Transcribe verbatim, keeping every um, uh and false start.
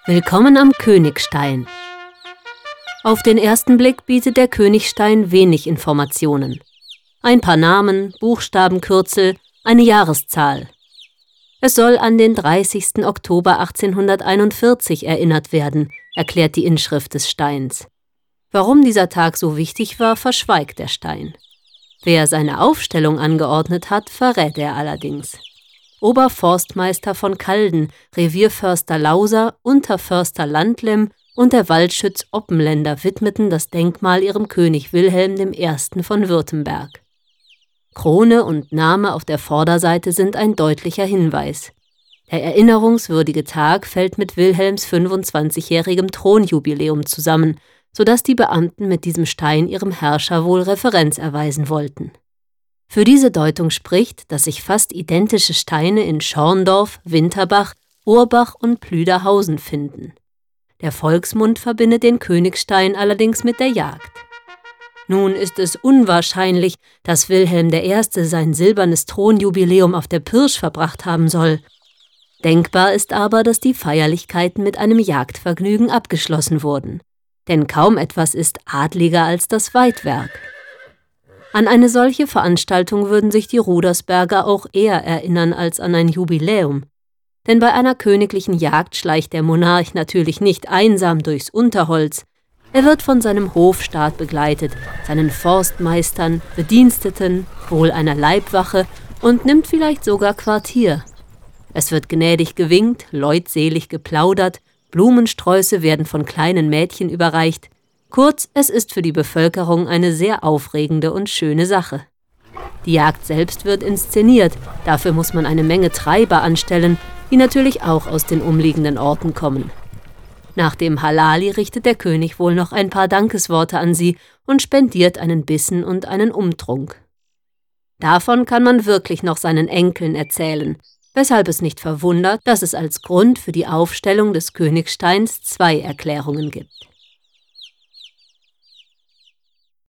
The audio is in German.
Willkommen am Königstein. Auf den ersten Blick bietet der Königstein wenig Informationen. Ein paar Namen, Buchstabenkürzel, eine Jahreszahl. Es soll an den dreißigsten Oktober achtzehnhunderteinundvierzig erinnert werden, erklärt die Inschrift des Steins. Warum dieser Tag so wichtig war, verschweigt der Stein. Wer seine Aufstellung angeordnet hat, verrät er allerdings. Oberforstmeister von Calden, Revierförster Lauser, Unterförster Landlem und der Waldschütz Oppenländer widmeten das Denkmal ihrem König Wilhelm der Erste von Württemberg. Krone und Name auf der Vorderseite sind ein deutlicher Hinweis. Der erinnerungswürdige Tag fällt mit Wilhelms fünfundzwanzigjährigem Thronjubiläum zusammen, sodass die Beamten mit diesem Stein ihrem Herrscher wohl Referenz erweisen wollten. Für diese Deutung spricht, dass sich fast identische Steine in Schorndorf, Winterbach, Urbach und Plüderhausen finden. Der Volksmund verbindet den Königstein allerdings mit der Jagd. Nun ist es unwahrscheinlich, dass Wilhelm der Erste sein silbernes Thronjubiläum auf der Pirsch verbracht haben soll. Denkbar ist aber, dass die Feierlichkeiten mit einem Jagdvergnügen abgeschlossen wurden. Denn kaum etwas ist adliger als das Weidwerk. An eine solche Veranstaltung würden sich die Rudersberger auch eher erinnern als an ein Jubiläum. Denn bei einer königlichen Jagd schleicht der Monarch natürlich nicht einsam durchs Unterholz. Er wird von seinem Hofstaat begleitet, seinen Forstmeistern, Bediensteten, wohl einer Leibwache und nimmt vielleicht sogar Quartier. Es wird gnädig gewinkt, leutselig geplaudert, Blumensträuße werden von kleinen Mädchen überreicht. Kurz, es ist für die Bevölkerung eine sehr aufregende und schöne Sache. Die Jagd selbst wird inszeniert, dafür muss man eine Menge Treiber anstellen, die natürlich auch aus den umliegenden Orten kommen. Nach dem Halali richtet der König wohl noch ein paar Dankesworte an sie und spendiert einen Bissen und einen Umtrunk. Davon kann man wirklich noch seinen Enkeln erzählen, weshalb es nicht verwundert, dass es als Grund für die Aufstellung des Königsteins zwei Erklärungen gibt.